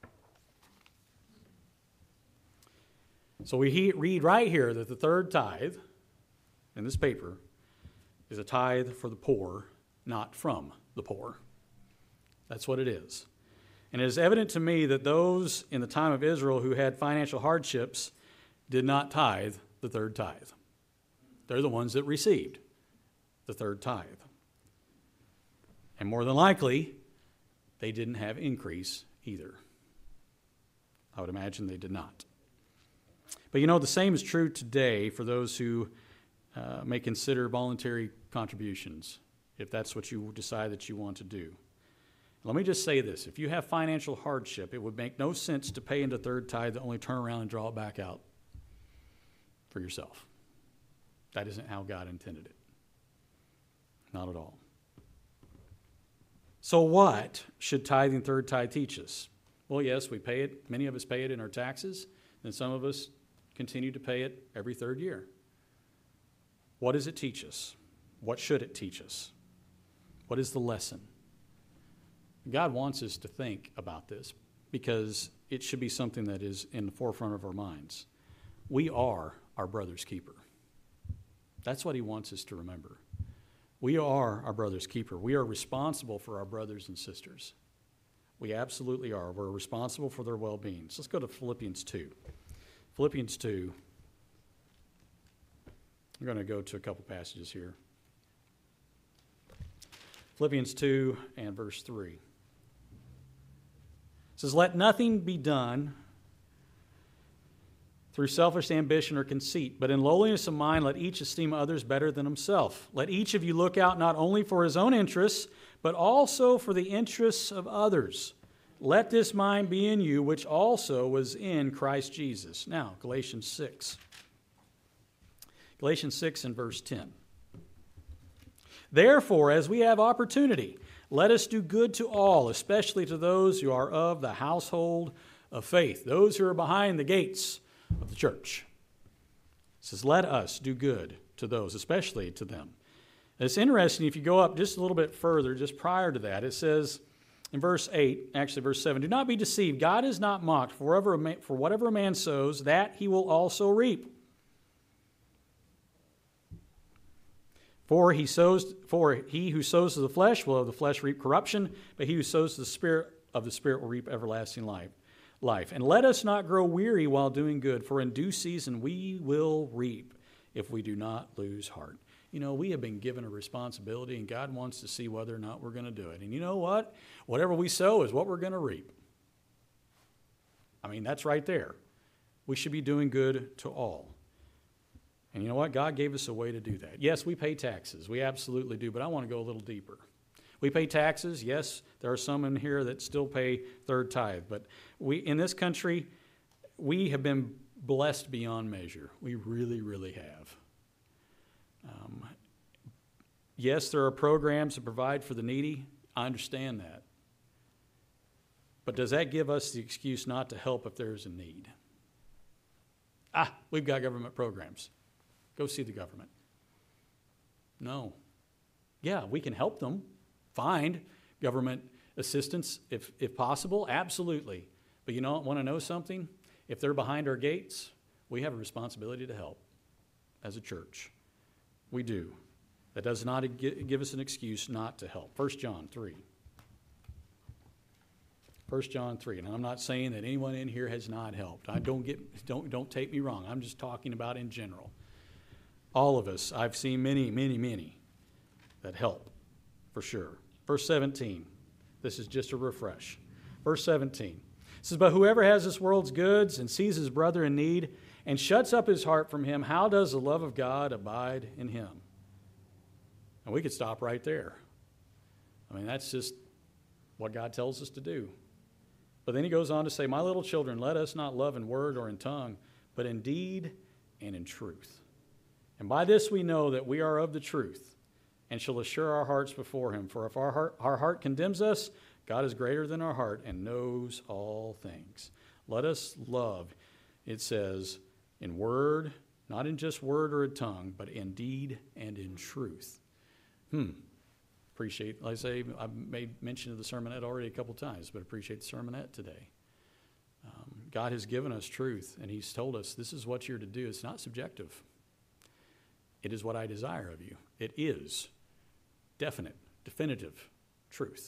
So we he- read right here that the third tithe in this paper is a tithe for the poor, not from the poor. That's what it is. And it is evident to me that those in the time of Israel who had financial hardships did not tithe the third tithe. They're the ones that received the third tithe. And more than likely, they didn't have increase either. I would imagine they did not. But you know, the same is true today for those who uh, may consider voluntary contributions, if that's what you decide that you want to do. Let me just say this. If you have financial hardship, it would make no sense to pay into third tithe to only turn around and draw it back out for yourself. That isn't how God intended it. Not at all. So what should tithing third tithe teach us? Well, yes, we pay it. Many of us pay it in our taxes, and some of us continue to pay it every third year. What does it teach us? What should it teach us? What is the lesson? God wants us to think about this because it should be something that is in the forefront of our minds. We are our brother's keeper. That's what he wants us to remember. We are our brother's keeper. We are responsible for our brothers and sisters. We absolutely are. We're responsible for their well-being. So let's go to Philippians two. Philippians two. I'm going to go to a couple passages here. Philippians two and verse three. It says, "Let nothing be done through selfish ambition or conceit, but in lowliness of mind let each esteem others better than himself. Let each of you look out not only for his own interests, but also for the interests of others. Let this mind be in you, which also was in Christ Jesus." Now, Galatians six. Galatians six and verse ten. "Therefore, as we have opportunity, let us do good to all, especially to those who are of the household of faith," those who are behind the gates of the church. It says, let us do good to those, especially to them. And it's interesting, if you go up just a little bit further, just prior to that, it says in verse eight, actually verse seven, "Do not be deceived. God is not mocked. For whatever a man, for whatever a man sows, that he will also reap. For he sows, for he who sows to the flesh will of the flesh reap corruption, but he who sows to the Spirit of the Spirit will reap everlasting life. Life. And let us not grow weary while doing good, for in due season we will reap if we do not lose heart." You know, we have been given a responsibility, and God wants to see whether or not we're going to do it. And you know what? Whatever we sow is what we're going to reap. I mean, that's right there. We should be doing good to all. And you know what? God gave us a way to do that. Yes, we pay taxes. We absolutely do, but I want to go a little deeper. We pay taxes. Yes, there are some in here that still pay third tithe. But we, in this country, we have been blessed beyond measure. We really, really have. Um, yes, there are programs to provide for the needy. I understand that. But does that give us the excuse not to help if there's a need? Ah, we've got government programs. Go see the government. No. Yeah, we can help them. Find government assistance if, if possible, absolutely. But you know, want to know something? If they're behind our gates, we have a responsibility to help as a church. We do. That does not give us an excuse not to help. First John three. First John three. And I'm not saying that anyone in here has not helped. I don't get don't don't take me wrong. I'm just talking about in general. All of us, I've seen many, many, many that help, for sure. Verse seventeen. This is just a refresh. Verse seventeen. It says, but whoever has this world's goods and sees his brother in need and shuts up his heart from him, how does the love of God abide in him? And we could stop right there. I mean, that's just what God tells us to do. But then he goes on to say, my little children, let us not love in word or in tongue, but in deed and in truth. And by this we know that we are of the truth and shall assure our hearts before him. For if our heart, our heart condemns us, God is greater than our heart and knows all things. Let us love, it says, in word, not in just word or a tongue, but in deed and in truth. Hmm. Appreciate, like I say, I made mention of the sermonette already a couple times, but appreciate the sermonette today. Um, God has given us truth, and he's told us this is what you're to do. It's not subjective. It is what I desire of you. It is definite, definitive truth.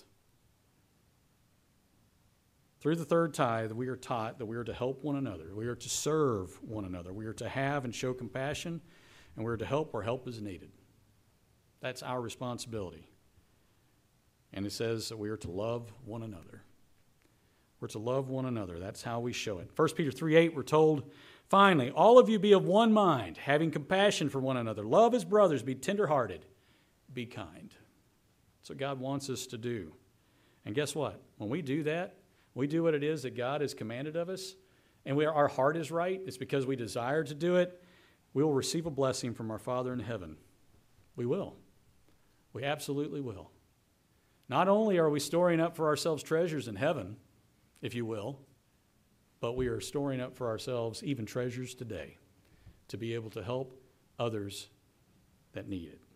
Through the third tithe, we are taught that we are to help one another. We are to serve one another. We are to have and show compassion, and we are to help where help is needed. That's our responsibility. And it says that we are to love one another. We're to love one another. That's how we show it. First Peter three eight, we're told, finally, all of you be of one mind, having compassion for one another. Love as brothers, be tenderhearted, be kind. That's what God wants us to do. And guess what? When we do that, we do what it is that God has commanded of us, and we, our heart is right, it's because we desire to do it, we will receive a blessing from our Father in heaven. We will. We absolutely will. Not only are we storing up for ourselves treasures in heaven, if you will, but we are storing up for ourselves even treasures today to be able to help others that need it.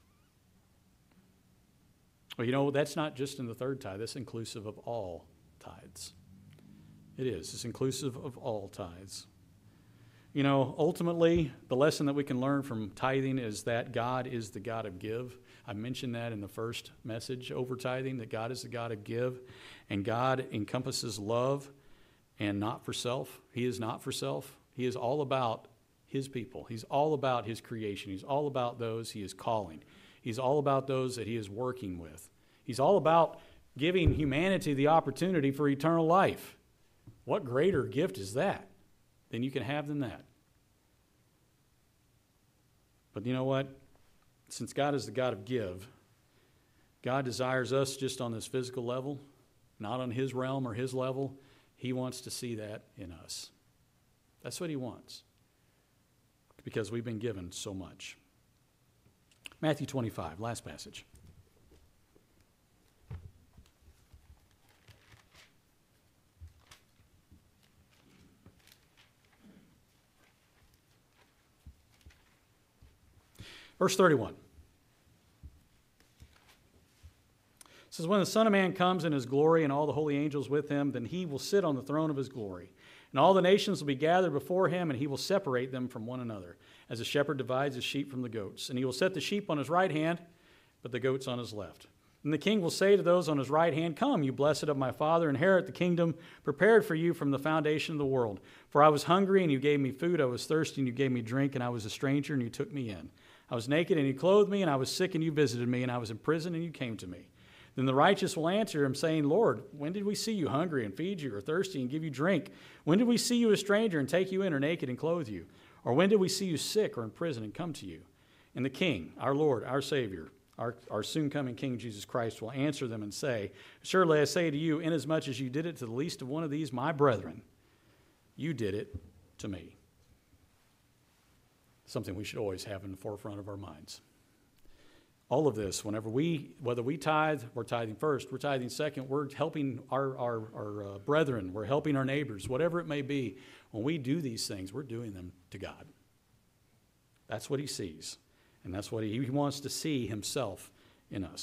Well, you know, that's not just in the third tithe. That's inclusive of all tithes. It is. It's inclusive of all tithes. You know, ultimately, the lesson that we can learn from tithing is that God is the God of give. I mentioned that in the first message over tithing, that God is the God of give, and God encompasses love and not for self. He is not for self. He is all about his people. He's all about his creation. He's all about those he is calling. He's all about those that he is working with. He's all about giving humanity the opportunity for eternal life. What greater gift is that than you can have than that? But you know what? Since God is the God of give, God desires us just on this physical level, not on his realm or his level. He wants to see that in us. That's what he wants, because we've been given so much. Matthew twenty-five, last passage. Verse thirty-one. It says, when the Son of Man comes in his glory and all the holy angels with him, then he will sit on the throne of his glory. And all the nations will be gathered before him, and he will separate them from one another, as a shepherd divides his sheep from the goats. And he will set the sheep on his right hand, but the goats on his left. And the king will say to those on his right hand, come, you blessed of my Father, inherit the kingdom prepared for you from the foundation of the world. For I was hungry, and you gave me food. I was thirsty, and you gave me drink. And I was a stranger, and you took me in. I was naked, and you clothed me. And I was sick, and you visited me. And I was in prison, and you came to me. Then the righteous will answer him, saying, Lord, when did we see you hungry and feed you, or thirsty and give you drink? When did we see you a stranger and take you in, or naked and clothe you? Or when did we see you sick or in prison and come to you? And the King, our Lord, our Savior, our, our soon-coming King Jesus Christ, will answer them and say, surely I say to you, inasmuch as you did it to the least of one of these, my brethren, you did it to me. Something we should always have in the forefront of our minds. All of this, whenever we, whether we tithe, we're tithing first, we're tithing second, we're helping our, our, our uh, brethren, we're helping our neighbors, whatever it may be, when we do these things, we're doing them to God. That's what he sees, and that's what he, he wants to see himself in us.